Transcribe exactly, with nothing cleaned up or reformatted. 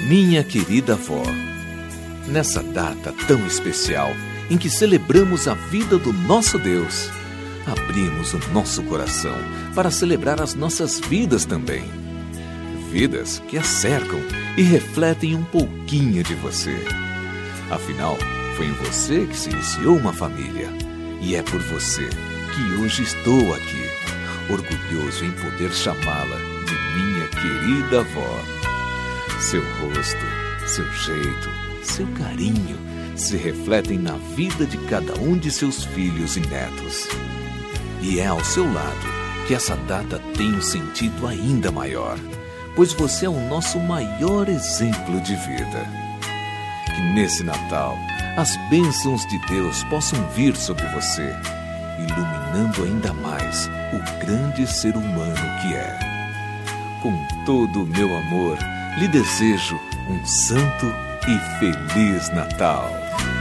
Minha querida avó, nessa data tão especial em que celebramos a vida do nosso Deus, abrimos o nosso coração para celebrar as nossas vidas também. Vidas que a cercam e refletem um pouquinho de você. Afinal, foi em você que se iniciou uma família. E é por você que hoje estou aqui, orgulhoso em poder chamá-la de minha querida avó. Seu rosto, seu jeito, seu carinho se refletem na vida de cada um de seus filhos e netos. E é ao seu lado que essa data tem um sentido ainda maior, pois você é o nosso maior exemplo de vida. Que nesse Natal as bênçãos de Deus possam vir sobre você, iluminando ainda mais o grande ser humano que é. Com todo o meu amor, lhe desejo um santo e feliz Natal.